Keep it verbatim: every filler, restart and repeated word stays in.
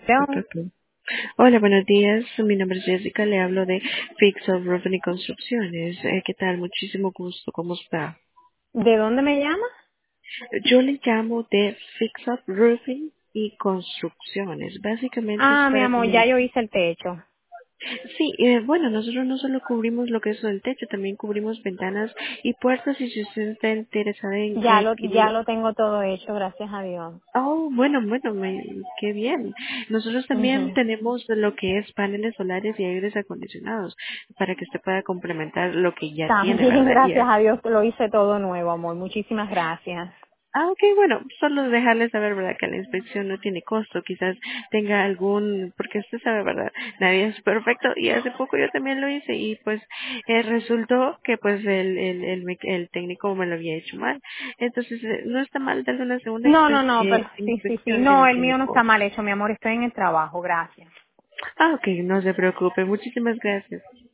Pero, Perfecto. Hola, buenos días. Mi nombre es Jessica. Le hablo de Fix of Roofing y Construcciones. Eh, ¿Qué tal? Muchísimo gusto. ¿Cómo está? ¿de dónde me llama? Yo le llamo de Fix of Roofing y Construcciones. Básicamente es Ah, mi para amor, ya comunicar. yo hice el techo. Sí, eh, bueno, nosotros no solo cubrimos lo que es el techo, también cubrimos ventanas y puertas. Y si usted está interesada en Ya eh, lo, ya adquirir. lo tengo todo hecho, gracias a Dios. Oh, bueno, bueno, me, qué bien. Nosotros también Ujú. tenemos lo que es paneles solares y aires acondicionados para que usted pueda complementar lo que ya tiene, También, ¿verdad? Y, gracias eh, a Dios, lo hice todo nuevo, amor. Muchísimas gracias. ah, ok, bueno, solo dejarle saber, ¿verdad? Que la inspección no tiene costo. Quizás tenga algún, porque usted sabe, ¿verdad? Nadie es perfecto y hace poco yo también lo hice y pues eh, resultó que pues el, el, el, mec- el técnico me lo había hecho mal. Entonces, eh, no está mal darle una segunda No, no, expe- no, pero eh, sí, sí, sí. inspección No, en, el en mío el no está costo. mal hecho, mi amor. Estoy en el trabajo, gracias. Ah, ok, no se preocupe. Muchísimas gracias.